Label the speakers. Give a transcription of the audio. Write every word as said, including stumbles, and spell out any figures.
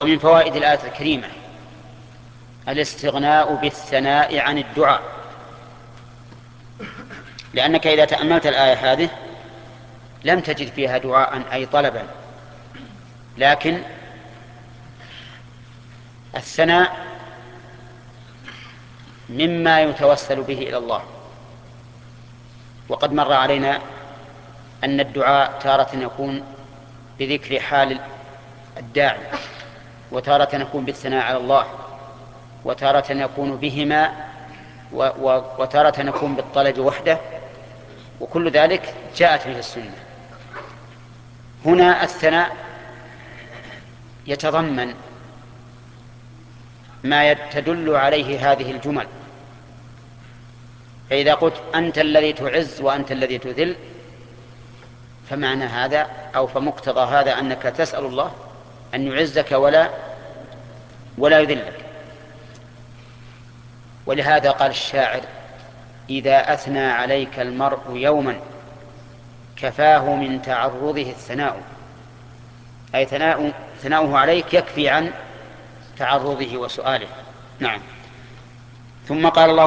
Speaker 1: ومن فوائد الآية الكريمة الاستغناء بالثناء عن الدعاء، لأنك إذا تأملت الآية هذه لم تجد فيها دعاء أي طلبا، لكن الثناء مما يتوسل به إلى الله. وقد مر علينا أن الدعاء تارة يكون بذكر حال الداعي، وتارة يكون بالثناء على الله، وتارة يكون بهما، وتارة يكون بالطلب وحده، وكل ذلك جاءت به السنة. هنا الثناء يتضمن ما تدل عليه هذه الجمل، فإذا قلت أنت الذي تعز وأنت الذي تذل، فمعنى هذا أو فمقتضى هذا أنك تسأل الله أن يعزك ولا ولا يذلك. ولهذا قال الشاعر: إذا أثنى عليك المرء يوما كفاه من تعرضه الثناء، أي ثناء ثناؤه عليك يكفي عن تعرضه وسؤاله. نعم. ثم قال الله